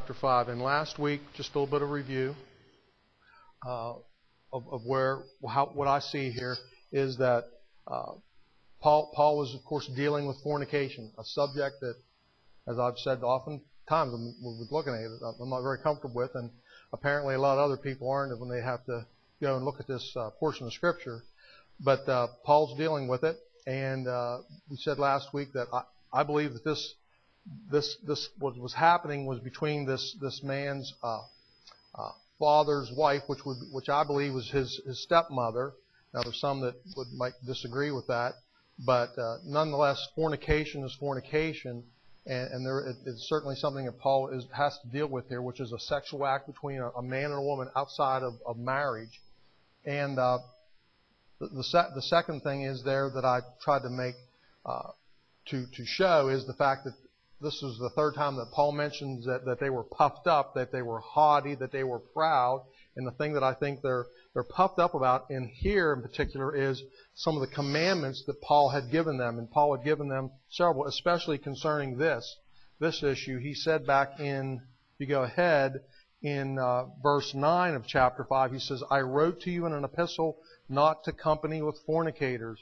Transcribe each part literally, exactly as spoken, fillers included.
chapter five. And last week, just a little bit of review uh, of, of where how, what I see here is that uh, Paul, Paul was, of course, dealing with fornication, a subject that, as I've said often times when we're looking at it, I'm not very comfortable with, and apparently a lot of other people aren't when they have to go and look at this uh, portion of Scripture. But uh, Paul's dealing with it, and uh, we said last week that I, I believe that this this this what was happening was between this this man's uh, uh, father's wife, which would which I believe was his his stepmother. Now there's some that would might disagree with that, but uh, nonetheless, fornication is fornication. And, and there, it, it's certainly something that Paul is, has to deal with here, which is a sexual act between a, a man and a woman outside of, of marriage. And uh, the, the, se- the second thing is there that I tried to make uh, to to show is the fact that this is the third time that Paul mentions that, that they were puffed up, that they were haughty, that they were proud. And the thing that I think they're they're puffed up about in here in particular is some of the commandments that Paul had given them. And Paul had given them several, especially concerning this, this issue. He said back in, if you go ahead, in uh, verse nine of chapter five, he says, I wrote to you in an epistle not to company with fornicators.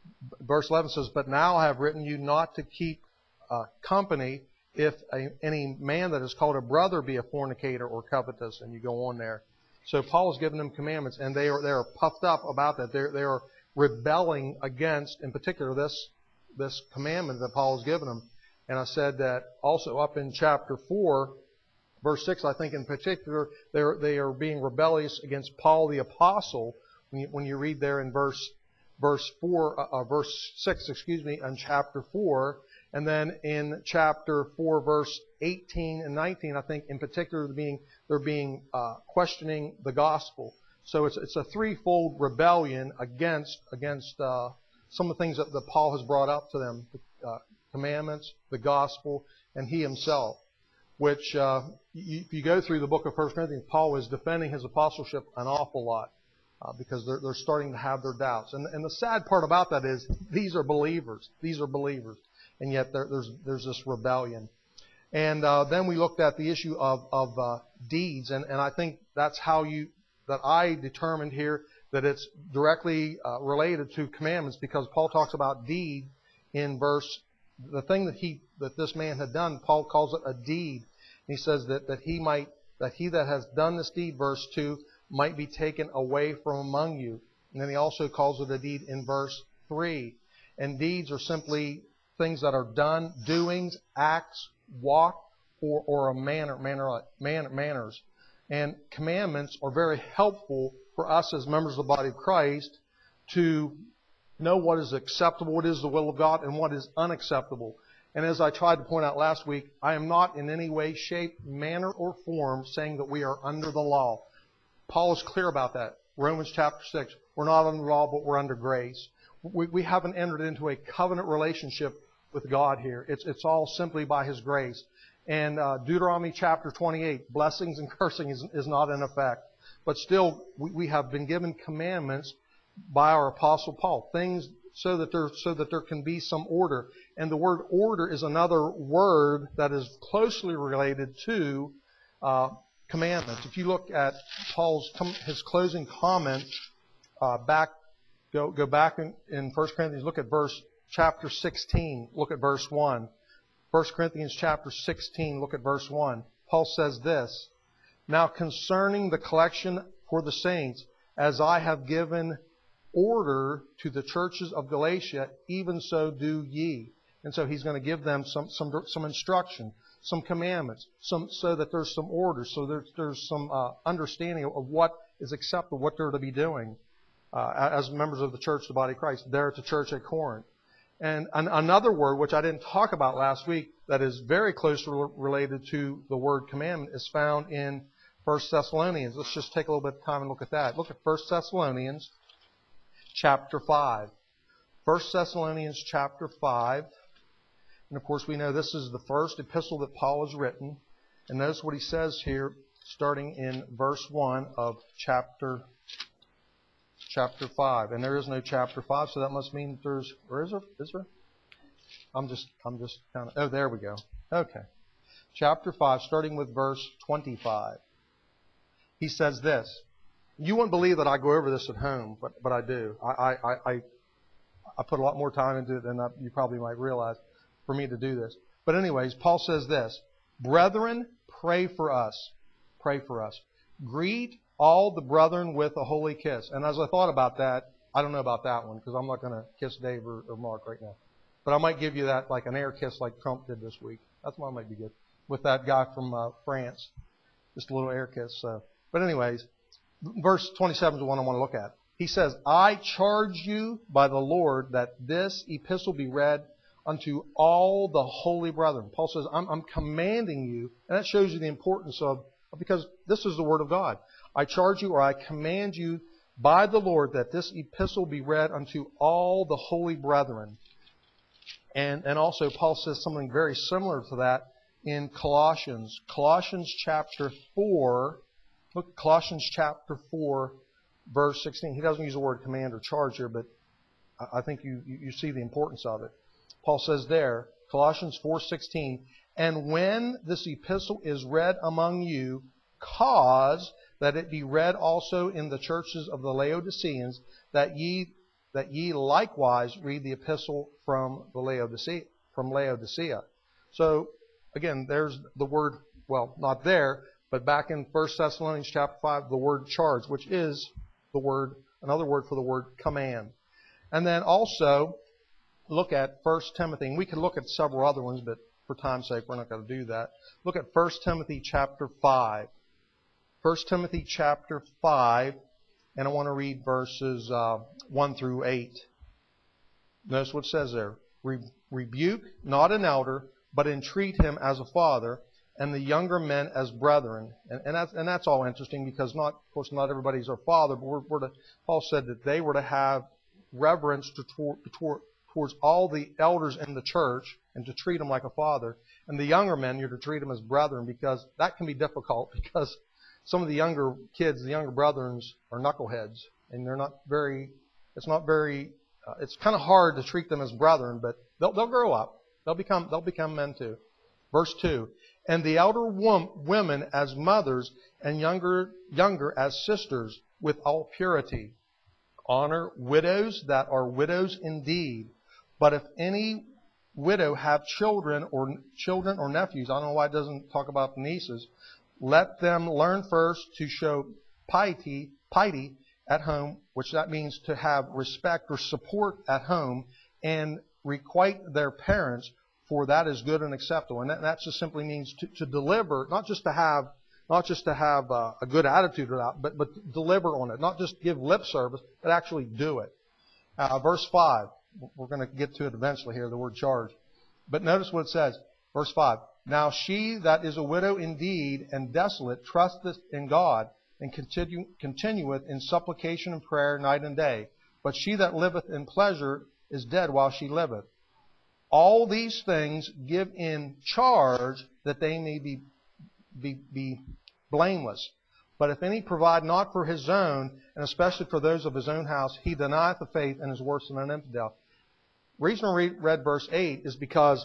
Verse eleven says, but now I have written you not to keep uh, company if a, any man that is called a brother be a fornicator or covetous. And you go on there. So Paul has given them commandments, and they are they are puffed up about that. They they are rebelling against, in particular, this this commandment that Paul has given them. And I said that also up in chapter four, verse six, I think in particular, they are they are being rebellious against Paul the apostle. When you, when you read there in verse verse four, uh, uh, verse six, excuse me, in chapter four. And then in chapter four, verse eighteen and nineteen, I think in particular they're being, they're being uh, questioning the gospel. So it's it's a threefold rebellion against against uh, some of the things that, that Paul has brought up to them: the uh, commandments, the gospel, and he himself. Which uh, you, if you go through the book of First Corinthians, Paul is defending his apostleship an awful lot uh, because they're they're starting to have their doubts. And and the sad part about that is these are believers. These are believers. And yet there, there's there's this rebellion. And uh, then we looked at the issue of of uh, deeds, and, and I think that's how you that I determined here that it's directly uh, related to commandments, because Paul talks about deed in verse the thing that he that this man had done. Paul calls it a deed. He says that that he might that he that has done this deed, verse two, might be taken away from among you. And then he also calls it a deed in verse three. And deeds are simply things that are done, doings, acts, walk, or, or a manner, manner, manner, manners. And commandments are very helpful for us as members of the body of Christ to know what is acceptable, what is the will of God, and what is unacceptable. And as I tried to point out last week, I am not in any way, shape, manner, or form saying that we are under the law. Paul is clear about that. Romans chapter six, we're not under the law, but we're under grace. We, we haven't entered into a covenant relationship with God here. It's it's all simply by His grace. And uh, Deuteronomy chapter twenty-eight, blessings and cursing is, is not in effect. But still, we, we have been given commandments by our apostle Paul, things so that there so that there can be some order. And the word order is another word that is closely related to uh, commandments. If you look at Paul's his closing comment uh, back, go go back in, in First Corinthians, look at verse. Chapter sixteen, look at verse one. First Corinthians chapter sixteen, look at verse one. Paul says this, now concerning the collection for the saints, as I have given order to the churches of Galatia, even so do ye. And so he's going to give them some some some instruction, some commandments, some so that there's some order, so there's, there's some uh, understanding of what is acceptable, what they're to be doing uh, as members of the church, the body of Christ, there at the church at Corinth. And an, another word, which I didn't talk about last week, that is very closely related to the word commandment, is found in First Thessalonians. Let's just take a little bit of time and look at that. Look at First Thessalonians chapter five. First Thessalonians chapter five. And of course we know this is the first epistle that Paul has written. And notice what he says here, starting in verse one of chapter Chapter five, and there is no chapter five, so that must mean that there's, or is there? Is there? I'm just, I'm just kind of, oh, there we go. Okay. chapter five, starting with verse twenty-five. He says this. You wouldn't believe that I go over this at home, but, but I do. I, I, I, I put a lot more time into it than I, you probably might realize for me to do this. But anyways, Paul says this. Brethren, pray for us. Pray for us. Greet all the brethren with a holy kiss. And as I thought about that, I don't know about that one because I'm not going to kiss Dave or, or Mark right now. But I might give you that like an air kiss like Trump did this week. That's one might be good. With that guy from uh, France. Just a little air kiss. So. But anyways, verse twenty-seven is the one I want to look at. He says, I charge you by the Lord that this epistle be read unto all the holy brethren. Paul says, I'm, I'm commanding you, and that shows you the importance of, because this is the word of God. I charge you or I command you by the Lord that this epistle be read unto all the holy brethren. And, and also Paul says something very similar to that in Colossians. Colossians chapter four, look, Colossians chapter four, verse sixteen. He doesn't use the word command or charge here, but I think you, you see the importance of it. Paul says there, Colossians four sixteen, and when this epistle is read among you, cause that it be read also in the churches of the Laodiceans, that ye that ye likewise read the epistle from the Laodicea, from Laodicea. So again, there's the word, well, not there, but back in First Thessalonians chapter five, the word charge, which is the word, another word for the word command. And then also look at First Timothy, and we can look at several other ones, but for time's sake, we're not going to do that. Look at First Timothy chapter five. First Timothy chapter five, and I want to read verses uh, one through eight. Notice what it says there. Re- rebuke not an elder, but entreat him as a father, and the younger men as brethren. And, and, that's, and that's all interesting because, not, of course, not everybody's our father, but we're, we're to, Paul said that they were to have reverence to, to, to, towards all the elders in the church and to treat them like a father. And the younger men, you're to treat them as brethren, because that can be difficult because some of the younger kids, the younger brethren, are knuckleheads, and they're not very, it's not very, uh, it's kind of hard to treat them as brethren, but they'll, they'll grow up. They'll become, they'll become men too. Verse two, and the elder wom- women as mothers, and younger, younger as sisters, with all purity. Honor widows that are widows indeed. But if any widow have children or children or nephews, I don't know why it doesn't talk about nieces, let them learn first to show piety, piety at home, which that means to have respect or support at home, and requite their parents, for that is good and acceptable. And that, that just simply means to, to deliver, not just to have, not just to have uh, a good attitude about, but but to deliver on it, not just give lip service, but actually do it. Uh, verse five. We're going to get to it eventually here, the word charge. But notice what it says. Verse five. Now she that is a widow indeed and desolate trusteth in God, and continue, continueth in supplication and prayer night and day. But she that liveth in pleasure is dead while she liveth. All these things give in charge that they may be, be, be blameless. But if any provide not for his own, and especially for those of his own house, he denieth the faith and is worse than an infidel. The reason I read, read verse eight is because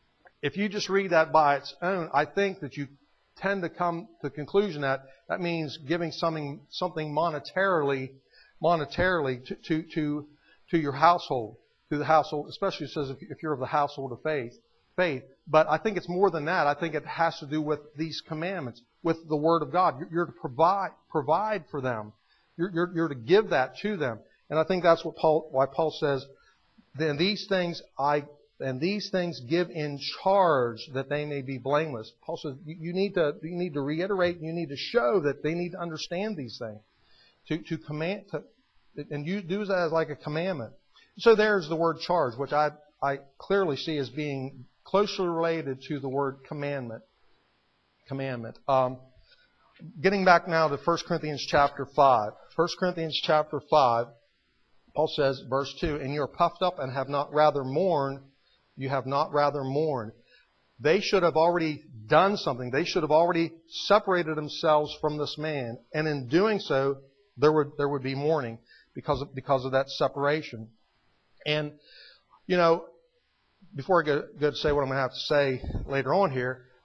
if you just read that by its own, I think that you tend to come to the conclusion that that means giving something something monetarily, monetarily to to to, to your household, to the household. Especially it says if, if you're of the household of faith, faith. But I think it's more than that. I think it has to do with these commandments, with the Word of God. You're, you're to provide provide for them. You're, you're you're to give that to them. And I think that's what Paul why Paul says. Then these things I and these things give in charge that they may be blameless. Paul says you, you need to you need to reiterate, you need to show that they need to understand these things, to to command to, and you do that as like a commandment. So there's the word charge, which I I clearly see as being closely related to the word commandment. Commandment. Um, getting back now to First Corinthians chapter five. First Corinthians chapter five. Paul says, verse two, and you are puffed up and have not rather mourned. You have not rather mourned. They should have already done something. They should have already separated themselves from this man. And in doing so, there would there would be mourning because of, because of that separation. And, you know, before I go, go to say what I'm going to have to say later on here,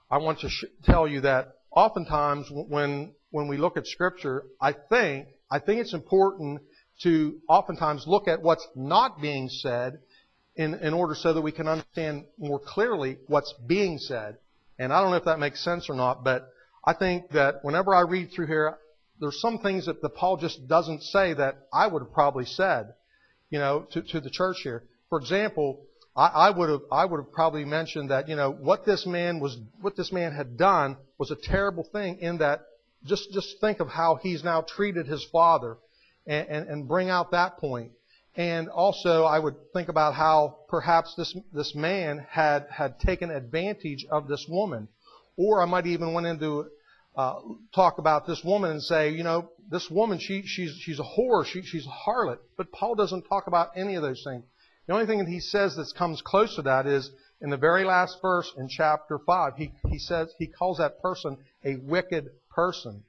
I want to sh- tell you that oftentimes when when we look at Scripture, I think I think it's important to oftentimes look at what's not being said in, in order so that we can understand more clearly what's being said. And I don't know if that makes sense or not, but I think that whenever I read through here, there's some things that the Paul just doesn't say that I would have probably said, you know, to, to the church here. For example, I, I would have I would have probably mentioned that, you know, what this man was what this man had done was a terrible thing in that just just think of how he's now treated his father and, and, and bring out that point. And also I would think about how perhaps this this man had, had taken advantage of this woman. Or I might even went into uh, talk about this woman and say, you know, this woman, she she's she's a whore, she she's a harlot. But Paul doesn't talk about any of those things. The only thing that he says that comes close to that is in the very last verse in chapter five. He he says he calls that person a wicked person.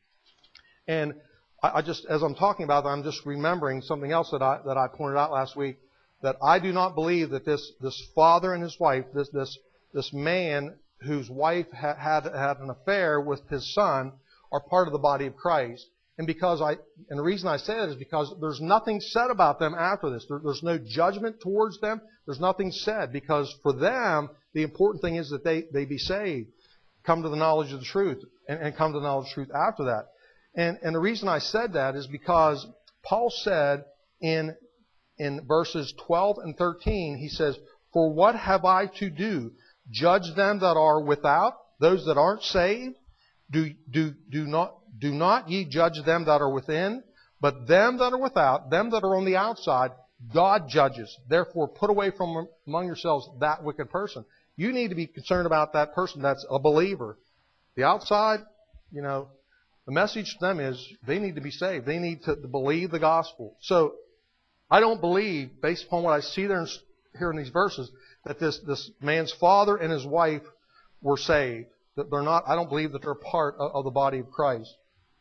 And I, I just as I'm talking about that, I'm just remembering something else that I that I pointed out last week, that I do not believe that this this father and his wife, this this this man whose wife ha- had had an affair with his son, are part of the body of Christ. And because I, and the reason I say that is because there's nothing said about them after this. There, there's no judgment towards them. There's nothing said because for them, the important thing is that they, they be saved, come to the knowledge of the truth, and, and come to the knowledge of the truth after that. And, and the reason I said that is because Paul said in, in verses twelve and thirteen, he says, "For what have I to do? Judge them that are without, those that aren't saved? Do, do, do not, do not ye judge them that are within? But them that are without, them that are on the outside, God judges. Therefore put away from among yourselves that wicked person." You need to be concerned about that person that's a believer. The outside, you know, the message to them is they need to be saved. They need to believe the gospel. So I don't believe, based upon what I see there in, here in these verses, that this, this man's father and his wife were saved. That they're not, I don't believe that they're part of, of the body of Christ.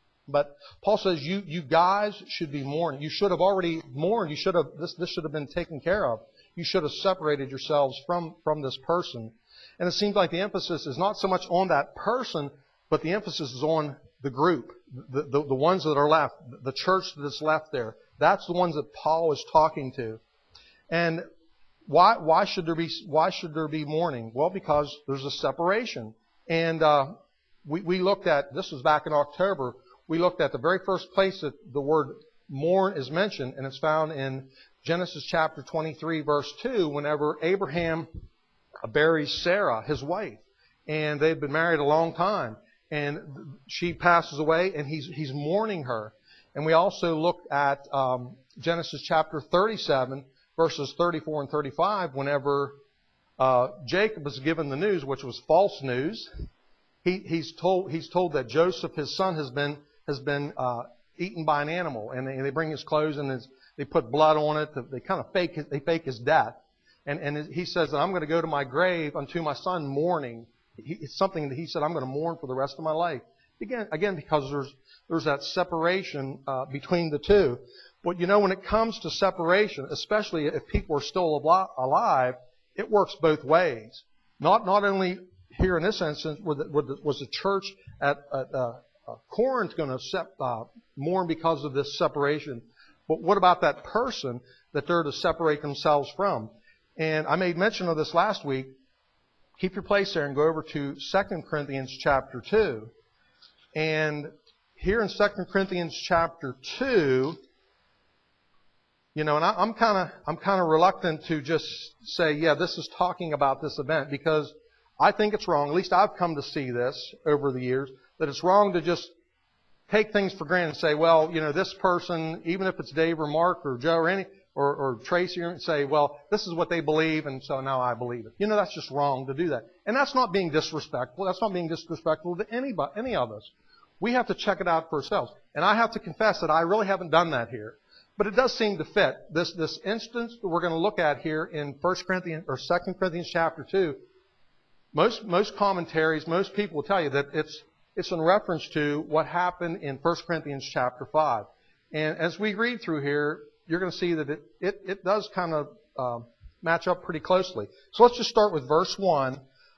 But Paul says you, you guys should be mourning. You should have already mourned. You should have, this, this should have been taken care of. You should have separated yourselves from, from this person. And it seems like the emphasis is not so much on that person, but the emphasis is on the group, the, the, the ones that are left, the church that's left there. That's the ones that Paul is talking to. And why, why should there be, why should there be mourning? Well, because there's a separation. And uh, we, we looked at, this was back in October, we looked at the very first place that the word mourn is mentioned, and it's found in Genesis chapter twenty-three, verse two, whenever Abraham buries Sarah, his wife. And they've been married a long time. And she passes away, and he's, he's mourning her. And we also looked at um, Genesis chapter thirty-seven, verses thirty-four and thirty-five, whenever uh, Jacob was given the news, which was false news. He, he's told he's told that Joseph, his son, has been has been uh, eaten by an animal, and they, they bring his clothes and his, they put blood on it. They kind of fake his, they fake his death, and and he says that I'm going to go to my grave unto my son mourning. He, it's something that he said I'm going to mourn for the rest of my life. Again, again because there's there's that separation uh, between the two. But you know, when it comes to separation, especially if people are still alive, it works both ways. Not not only here in this instance was the, was the church at, at uh, uh, Corinth going to sep, uh, mourn because of this separation, but what about that person that they're to separate themselves from? And I made mention of this last week. Keep your place there and go over to Second Corinthians chapter two. And here in Second Corinthians chapter two, you know, and I, I'm kind of I'm kind of reluctant to just say, yeah, this is talking about this event, because I think it's wrong. At least I've come to see this over the years, that it's wrong to just take things for granted and say, well, you know, this person, even if it's Dave or Mark or Joe or any or, or Tracy, and say, well, this is what they believe, and so now I believe it. You know, that's just wrong to do that, and that's not being disrespectful. That's not being disrespectful to anybody, any of us. We have to check it out for ourselves, and I have to confess that I really haven't done that here. But it does seem to fit. This this instance that we're going to look at here in First Corinthians or Second Corinthians chapter two, most most commentaries, most people will tell you that it's it's in reference to what happened in First Corinthians chapter five. And as we read through here, you're going to see that it it, it does kind of uh, match up pretty closely. So let's just start with verse one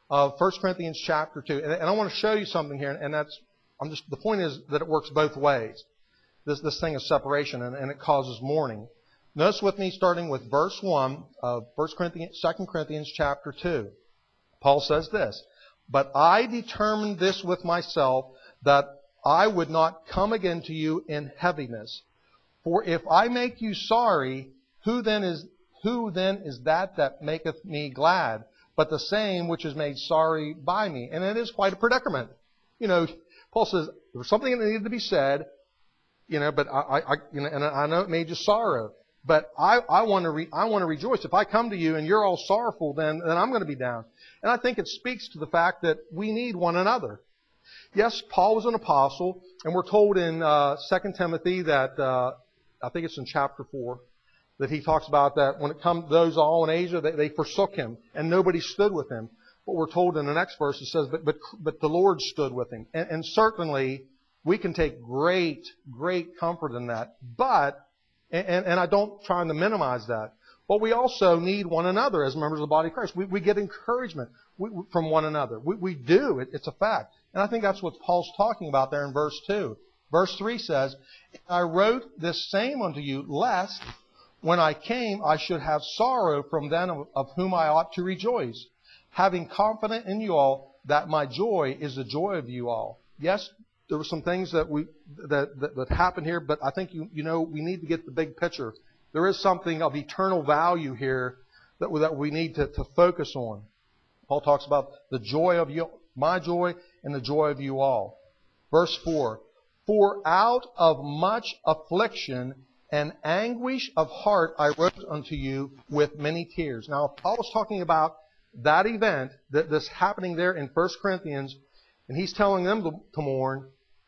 of First Corinthians chapter two. And, and I want to show you something here, and that's, I'm just, the point is that it works both ways. This, this thing of separation, and, and it causes mourning. Notice with me, starting with verse one of First Corinthians, Second Corinthians chapter two. Paul says this, "But I determined this with myself, that I would not come again to you in heaviness. For if I make you sorry, who then is who then is that that maketh me glad, but the same which is made sorry by me?" And it is quite a predicament. You know, Paul says there was something that needed to be said, you know, but I, I you know, and I know it made you sorrow. But I, I want to re, I want to rejoice. If I come to you and you're all sorrowful, then, then I'm going to be down. And I think it speaks to the fact that we need one another. Yes, Paul was an apostle, and we're told in uh, Second Timothy that, uh, I think it's in chapter four, that he talks about that when it comes those all in Asia, they, they forsook him, and nobody stood with him. But we're told in the next verse, it says, but, but, but the Lord stood with him. And, and certainly, we can take great, great comfort in that. But And, and I don't try to minimize that. But we also need one another as members of the body of Christ. We, we get encouragement we, from one another. We, we do. It, it's a fact. And I think that's what Paul's talking about there in verse two. Verse three says, "I wrote this same unto you, lest when I came I should have sorrow from them of, of whom I ought to rejoice, having confidence in you all that my joy is the joy of you all." Yes, there were some things that we that, that, that happened here, but I think you you know we need to get the big picture. There is something of eternal value here that that we need to, to focus on. Paul talks about the joy of you, my joy, and the joy of you all. Verse four: "For out of much affliction and anguish of heart I wrote unto you with many tears." Now, Paul was talking about that event, that this happening there in First Corinthians, and he's telling them to, to mourn.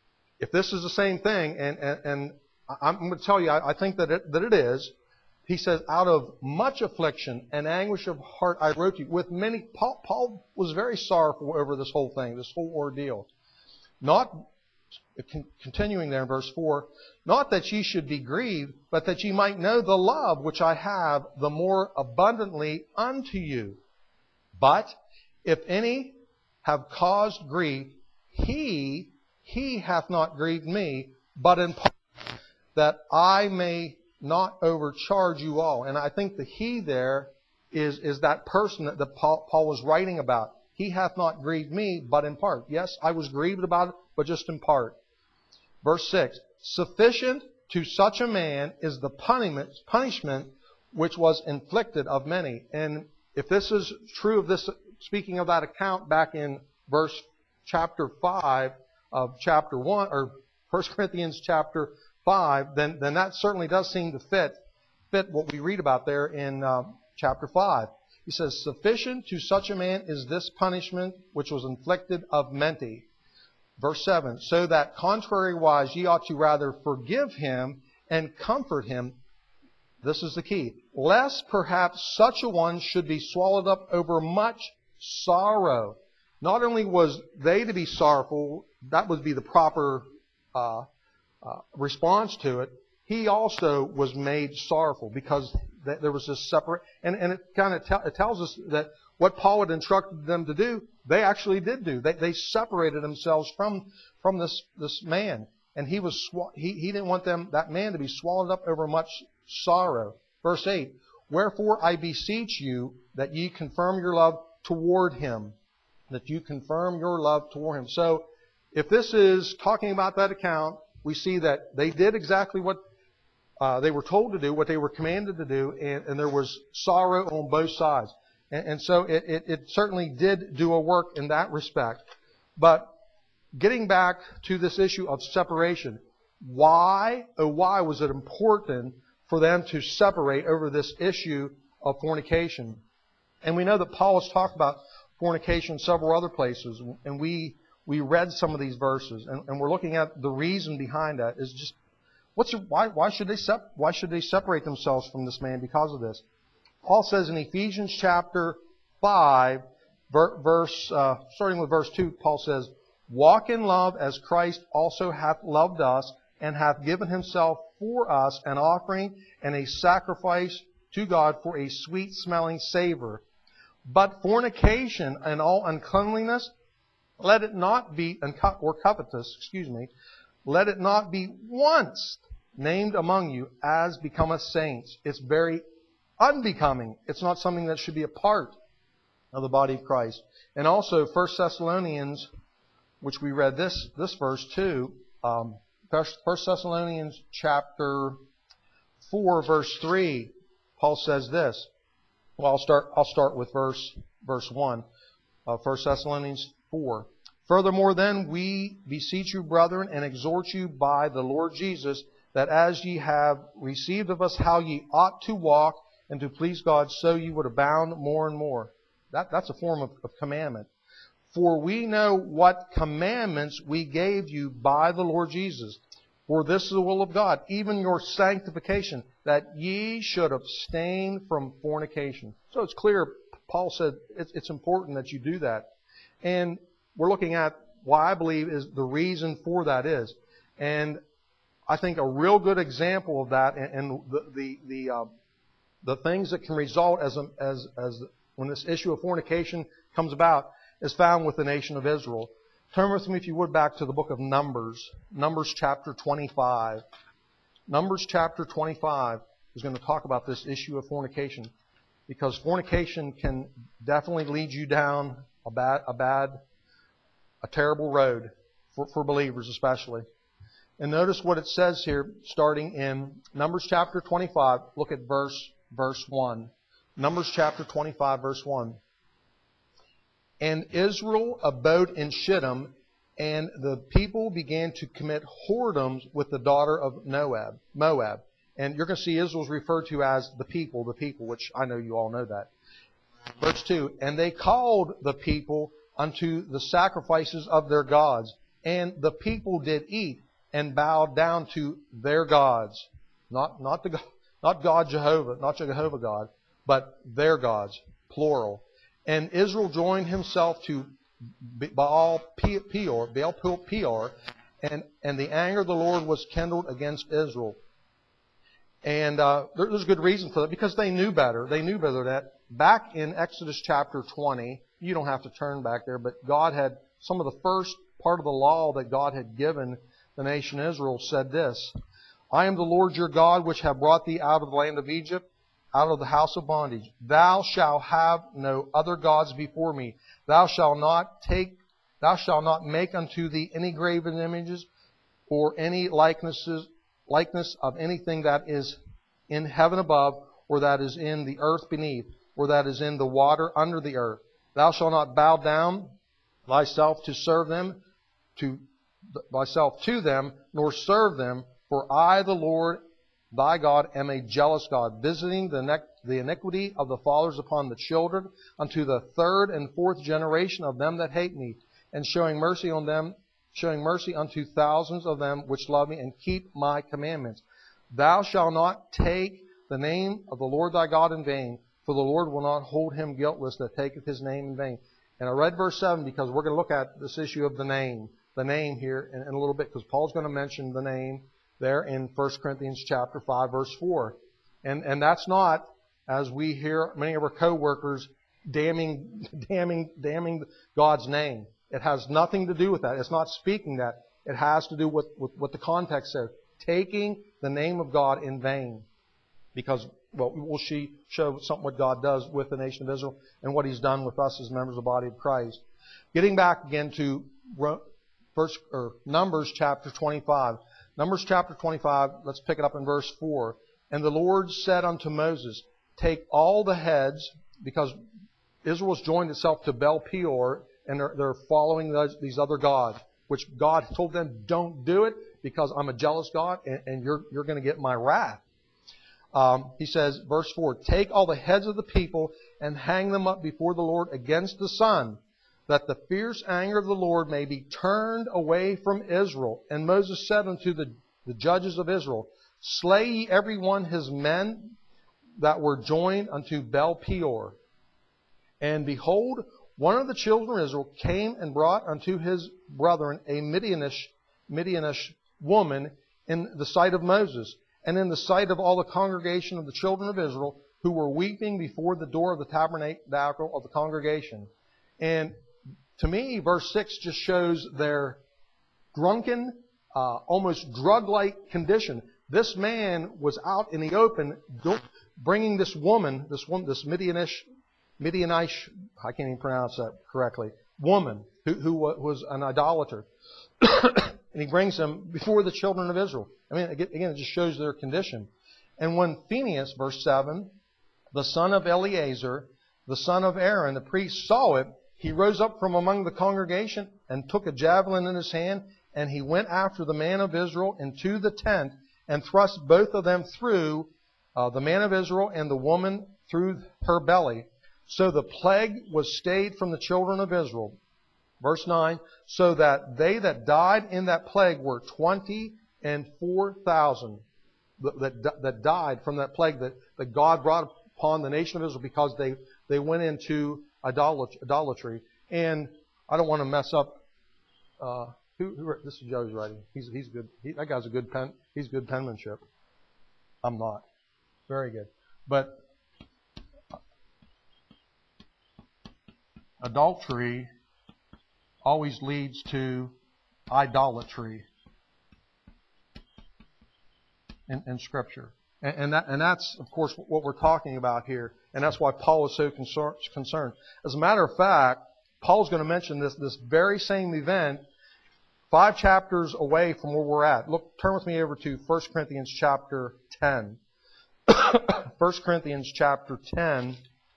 If this is the same thing, and, and, and I'm going to tell you, I, I think that it, that it is. He says, "Out of much affliction and anguish of heart I wrote to you with many." Paul, Paul was very sorrowful over this whole thing, this whole ordeal. Not, continuing there in verse four, "Not that ye should be grieved, but that ye might know the love which I have the more abundantly unto you. But if any have caused grief, he, he hath not grieved me, but in part, that I may not overcharge you all." And I think the he there is, is that person that the Paul, Paul was writing about. He hath not grieved me, but in part. Yes, I was grieved about it, but just in part. Verse six: "Sufficient to such a man is the punishment, punishment which was inflicted of many." And if this is true of this, speaking of that account back in verse chapter five of chapter one, or First Corinthians chapter five, then, then that certainly does seem to fit, fit what we read about there in uh, chapter five. He says, "Sufficient to such a man is this punishment which was inflicted of many." Verse seven: "So that contrariwise ye ought to rather forgive him and comfort him." This is the key. "Lest perhaps such a one should be swallowed up over much sorrow." Not only was they to be sorrowful, that would be the proper uh, uh, response to it, he also was made sorrowful because th- there was this separate. And, and it kind of te- it tells us that what Paul had instructed them to do, they actually did do. They, they separated themselves from from this this man, and he was sw- he he didn't want them that man to be swallowed up over much sorrow. Verse eight: "Wherefore I beseech you that ye confirm your love toward him." That you confirm your love toward him. So, if this is talking about that account, we see that they did exactly what uh, they were told to do, what they were commanded to do, and, and there was sorrow on both sides. And, and so, it, it, it certainly did do a work in that respect. But getting back to this issue of separation, why, oh, why was it important for them to separate over this issue of fornication? And we know that Paul has talked about fornication in several other places, and we we read some of these verses, and, and we're looking at the reason behind that is just what's why why should they sep- why should they separate themselves from this man because of this? Paul says in Ephesians chapter five, verse uh, starting with verse two, Paul says, "Walk in love as Christ also hath loved us, and hath given himself for us an offering and a sacrifice to God for a sweet smelling savor. But fornication and all uncleanliness, let it not be, or covetous, excuse me, let it not be once named among you as becometh saints. It's very unbecoming. It's not something that should be a part of the body of Christ. And also First Thessalonians, which we read this this verse too, um, First Thessalonians chapter four, verse three, Paul says this. Well, I'll start. I'll start with verse verse one of First Thessalonians four. Furthermore, then we beseech you, brethren, and exhort you by the Lord Jesus, that as ye have received of us how ye ought to walk and to please God, so ye would abound more and more. That, that's a form of, of commandment. For we know what commandments we gave you by the Lord Jesus. For this is the will of God, even your sanctification, that ye should abstain from fornication. So it's clear, Paul said it's, it's important that you do that. And we're looking at why I believe is the reason for that is. And I think a real good example of that and, and the the the, uh, the things that can result as a, as as when this issue of fornication comes about is found with the nation of Israel. Turn with me, if you would, back to the book of Numbers. Numbers chapter twenty-five. Numbers chapter twenty-five is going to talk about this issue of fornication, because fornication can definitely lead you down a bad, a bad, a terrible road for, for believers especially. And notice what it says here, starting in Numbers chapter twenty-five. Look at verse verse one. Numbers chapter twenty-five, verse one. And Israel abode in Shittim, and the people began to commit whoredoms with the daughter of Moab. Moab. And you're going to see Israel's referred to as the people, the people, which I know you all know that. Verse two. And they called the people unto the sacrifices of their gods, and the people did eat and bowed down to their gods. Not, not, the, not God Jehovah, not Jehovah God, but their gods, plural. And Israel joined himself to Baal Peor, Baal Peor, and, and the anger of the Lord was kindled against Israel. And uh, there's a good reason for that, because they knew better. They knew better that back in Exodus chapter twenty, you don't have to turn back there, but God had, some of the first part of the law that God had given the nation Israel said this: I am the Lord your God, which have brought thee out of the land of Egypt, out of the house of bondage. Thou shalt have no other gods before me. Thou shalt not take, thou shalt not make unto thee any graven images, or any likenesses, likeness of anything that is in heaven above, or that is in the earth beneath, or that is in the water under the earth. Thou shalt not bow down thyself to serve them, to thyself to them, nor serve them, for I, the Lord thy God, am a jealous God, visiting the, ne- the iniquity of the fathers upon the children, unto the third and fourth generation of them that hate me, and showing mercy on them, showing mercy unto thousands of them which love me and keep my commandments. Thou shalt not take the name of the Lord thy God in vain, for the Lord will not hold him guiltless that taketh his name in vain. And I read verse seven because we're going to look at this issue of the name, the name here in, in a little bit, because Paul's going to mention the name there in First Corinthians chapter five, verse four. And and that's not, as we hear many of our co-workers damning, damning, damning God's name. It has nothing to do with that. It's not speaking that. It has to do with, with what the context says. Taking the name of God in vain. Because, well, we'll see, show something what God does with the nation of Israel and what He's done with us as members of the body of Christ. Getting back again to First or Numbers chapter twenty-five. Numbers chapter twenty-five, let's pick it up in verse four. And the Lord said unto Moses, take all the heads, because Israel has joined itself to Baal Peor, and they're, they're following those, these other gods, which God told them, don't do it, because I'm a jealous God, and, and you're, you're going to get my wrath. Um, he says, verse four, take all the heads of the people and hang them up before the Lord against the sun, that the fierce anger of the Lord may be turned away from Israel. And Moses said unto the, the judges of Israel, slay ye every one his men that were joined unto Baal Peor. And behold, one of the children of Israel came and brought unto his brethren a Midianish, Midianish woman in the sight of Moses, and in the sight of all the congregation of the children of Israel, who were weeping before the door of the tabernacle of the congregation. And to me, verse six just shows their drunken, uh, almost drug-like condition. This man was out in the open bringing this woman, this woman, this Midianish, Midianish, I can't even pronounce that correctly, woman who, who was an idolater. And he brings them before the children of Israel. I mean, again, it just shows their condition. And when Phinehas, verse seven, the son of Eleazar, the son of Aaron, the priest, saw it, he rose up from among the congregation and took a javelin in his hand, and he went after the man of Israel into the tent and thrust both of them through, uh, the man of Israel and the woman through her belly. So the plague was stayed from the children of Israel. Verse nine, so that they that died in that plague were twenty and four thousand that, that, that died from that plague that, that God brought upon the nation of Israel because they, they went into idolatry. And I don't want to mess up. Uh, who, who, this is Joe's writing. He's he's good. He, that guy's a good pen. He's good penmanship. I'm not. Very good. But adultery always leads to idolatry in, in Scripture. And, and, that, and that's, of course, what we're talking about here. And that's why Paul is so concerned. As a matter of fact, Paul's going to mention this, this very same event five chapters away from where we're at. Look, turn with me over to First Corinthians chapter ten. First Corinthians chapter ten.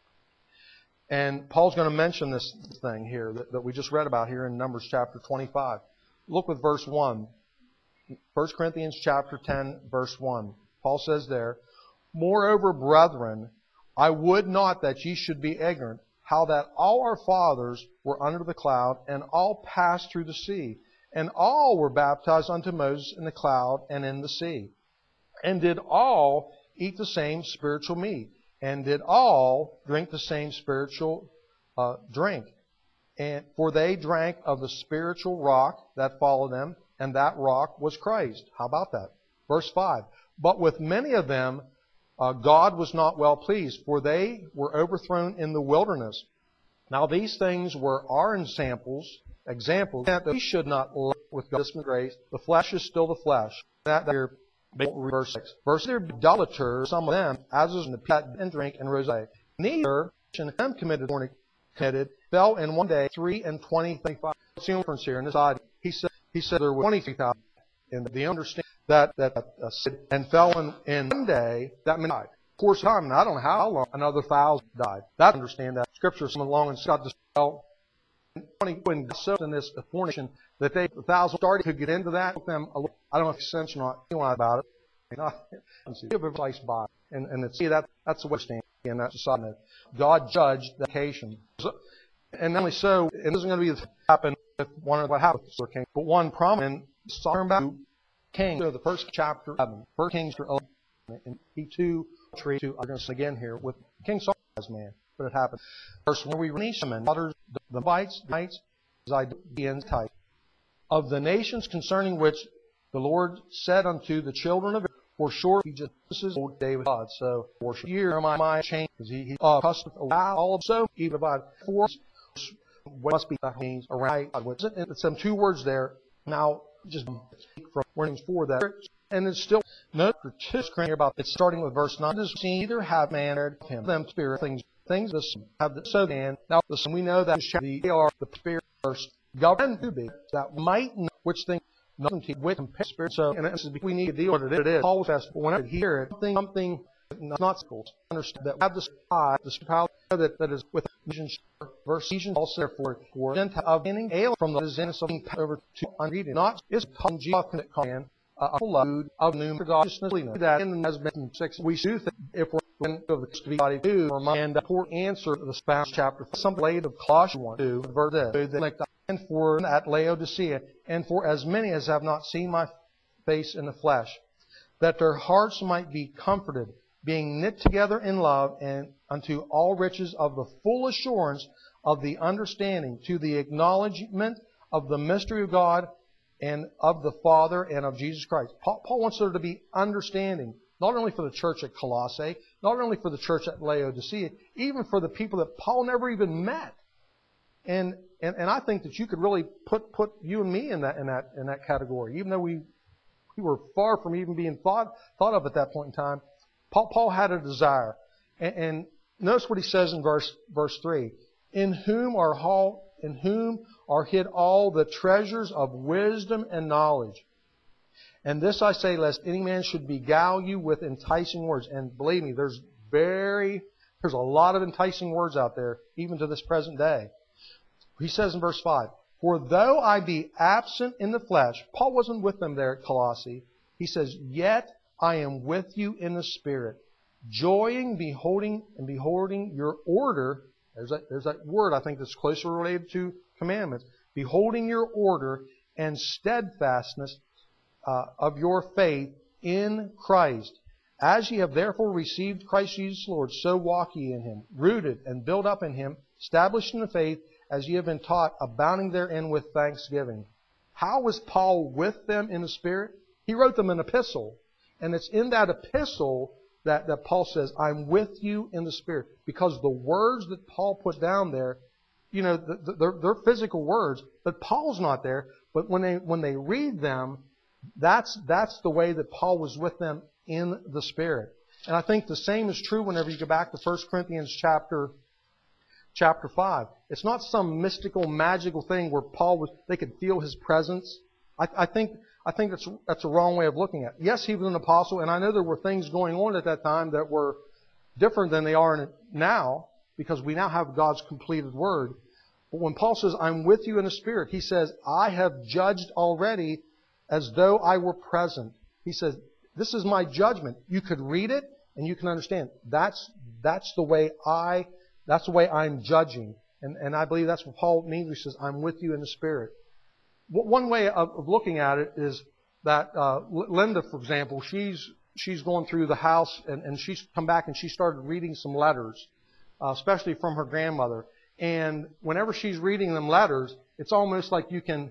And Paul's going to mention this thing here that, that we just read about here in Numbers chapter twenty-five. Look with verse one. First Corinthians chapter ten, verse one. Paul says there, moreover, brethren, I would not that ye should be ignorant, how that all our fathers were under the cloud, and all passed through the sea, and all were baptized unto Moses in the cloud and in the sea, and did all eat the same spiritual meat, and did all drink the same spiritual uh, drink. And for they drank of the spiritual rock that followed them, and that rock was Christ. How about that? Verse five. But with many of them uh, God was not well pleased, for they were overthrown in the wilderness. Now these things were our examples, examples that we should not live with God's grace. The flesh is still the flesh. That here, verse six. Verse there idolaters, some of them, as is in the pit and drink and rose. Neither of them committed committed fell in one day three and twenty thirty-five. What's the difference here in this side? He said he said there were twenty-three thousand. And they understand that that uh, and fell in, in one day that many died. Of course, time I don't know how long another thousand died. That understand that Scripture come along and got this fell twenty when so in this fornication that they a thousand started to get into that. Them a little, I don't know if it's sense or not. Anyone about it? Not, give a place by and and it's, see that that's the way to stand in that society. God judged the occasion, so, and not only so, and this isn't going to be happen with one of what happened to King, but one prominent talking about King. So the first chapter, eleven, First Kings eleven, and he too tree to I'm going to say again here with King Saul as man, but it happened. Verse when we release them and others, the bites, bites, the end type of the nations concerning which the Lord said unto the children of Israel, for sure he just this is old David God. So for sure year my my change because he he uh, custom all of so even about four must be that means around with it's some two words there. Now just from warnings for that, and it's still no two screen here about it's starting with verse nine. Does either have man or him them spirit things things this have the so man now this we know that they are the spirit first governed to be that might know which thing nothing to with spirit. So and this is we need to deal with it. It is Paul says whenever you hear it something something not schools understand that have the spy the power that that is with verse Ephesians also therefore for of being alien from the is something over to unreading not is come Jesus can a food of new godliness that in the has been six we do think if we're going to the body two or mind poor answer to the spouse chapter some blade of Colossians one two verse this and for at Laodicea and for as many as have not seen my face in the flesh that their hearts might be comforted being knit together in love and unto all riches of the full assurance of the understanding to the acknowledgement of the mystery of God and of the Father and of Jesus Christ. Paul, Paul wants there to be understanding. not only for the church at Colossae, not only for the church at Laodicea, even for the people that Paul never even met. And and, and I think that you could really put, put you and me in that in that in that category, even though we we were far from even being thought thought of at that point in time. Paul Paul had a desire, and, and notice what he says in verse verse three: "In whom are all in whom are hid all the treasures of wisdom and knowledge. And this I say, lest any man should beguile you with enticing words." And believe me, there's very there's a lot of enticing words out there, even to this present day. He says in verse five, "For though I be absent in the flesh," Paul wasn't with them there at Colossae. He says, "Yet I am with you in the Spirit, joying, beholding, and beholding your order." There's that, there's that word I think that's closely related to commandments. "Beholding your order and steadfastness uh, of your faith in Christ. As ye have therefore received Christ Jesus Lord, so walk ye in Him, rooted and built up in Him, established in the faith, as ye have been taught, abounding therein with thanksgiving." How was Paul with them in the Spirit? He wrote them an epistle. And it's in that epistle that, that Paul says, "I'm with you in the Spirit." Because the words that Paul put down there, you know, they're, they're physical words, but Paul's not there. But when they when they read them, that's that's the way that Paul was with them in the Spirit. And I think the same is true whenever you go back to First Corinthians chapter chapter five. It's not some mystical, magical thing where Paul was they could feel his presence. I, I think I think that's that's a wrong way of looking at it. Yes, he was an apostle, and I know there were things going on at that time that were different than they are now, because we now have God's completed Word. But when Paul says, "I'm with you in the Spirit," he says, "I have judged already as though I were present." He says, "This is my judgment." You could read it and you can understand. That's that's the way I that's the way I'm judging. And and I believe that's what Paul means. He says, "I'm with you in the Spirit." One way of, of looking at it is that uh, Linda, for example, she's she's going through the house and, and she's come back and she started reading some letters, uh, especially from her grandmother. And whenever she's reading them letters, it's almost like you can,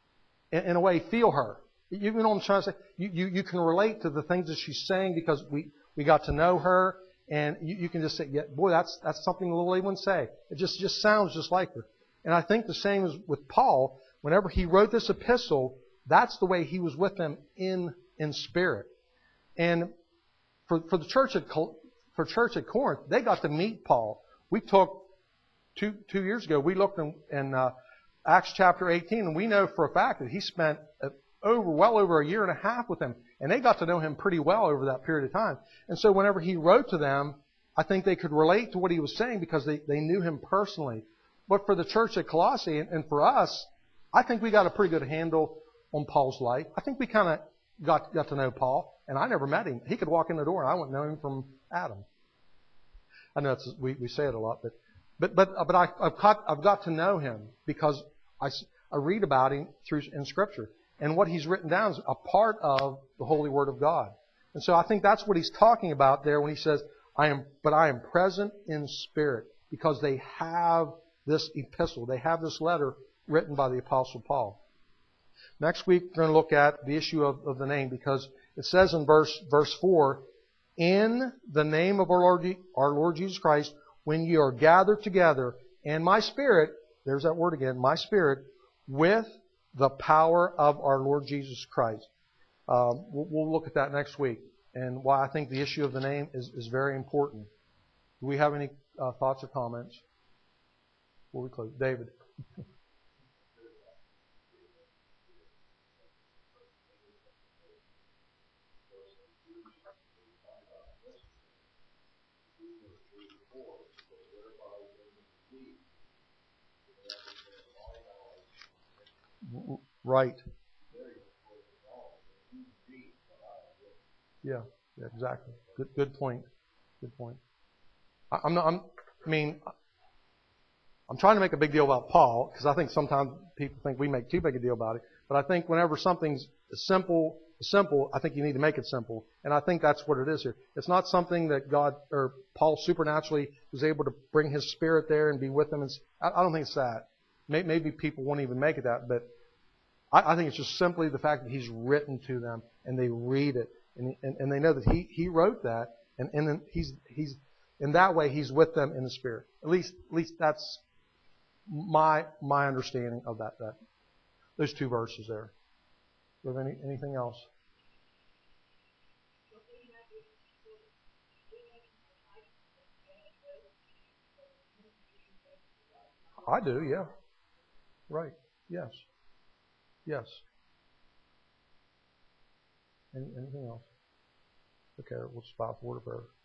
in, in a way, feel her. You know what I'm trying to say? You, you, you can relate to the things that she's saying because we, we got to know her, and you, you can just say, "Yeah, boy, that's that's something little Lee would say." It just, just sounds just like her. And I think the same is with Paul. Whenever he wrote this epistle, that's the way he was with them in in spirit. And for for the church at for church at Corinth, they got to meet Paul. We took two two years ago. We looked in, in uh, Acts chapter eighteen, and we know for a fact that he spent over well over a year and a half with them, and they got to know him pretty well over that period of time. And so whenever he wrote to them, I think they could relate to what he was saying because they, they knew him personally. But for the church at Colossae and, and for us, I think we got a pretty good handle on Paul's life. I think we kind of got got to know Paul, and I never met him. He could walk in the door, and I wouldn't know him from Adam. I know it's, we we say it a lot, but but but but I, I've got I've got to know him because I, I read about him through in Scripture, and what he's written down is a part of the Holy Word of God. And so I think that's what he's talking about there when he says, "I am, but I am present in spirit," because they have this epistle, they have this letter written by the Apostle Paul. Next week, we're going to look at the issue of, of the name, because it says in verse verse four, "In the name of our Lord, our Lord Jesus Christ, when you are gathered together, and my spirit," there's that word again, "my spirit, with the power of our Lord Jesus Christ." Um, we'll, we'll look at that next week, and why I think the issue of the name is, is very important. Do we have any uh, thoughts or comments before we close? David. Right. Yeah, yeah, exactly. Good, good point. Good point. I, I'm not. I'm, I mean, I'm trying to make a big deal about Paul because I think sometimes people think we make too big a deal about it. But I think whenever something's simple, simple, I think you need to make it simple, and I think that's what it is here. It's not something that God or Paul supernaturally was able to bring His Spirit there and be with them. And I, I don't think it's that. Maybe people won't even make it that, but I, I think it's just simply the fact that He's written to them and they read it. and, and, and they know that he, he wrote that, and, and then he's, he's, in that way, he's with them in the Spirit. At least, at least that's my, my understanding of that, that, those two verses there. Do you have any, anything else? I do, yeah. Right. Yes. Yes. Any, anything else? Okay, we'll stop. Word of prayer.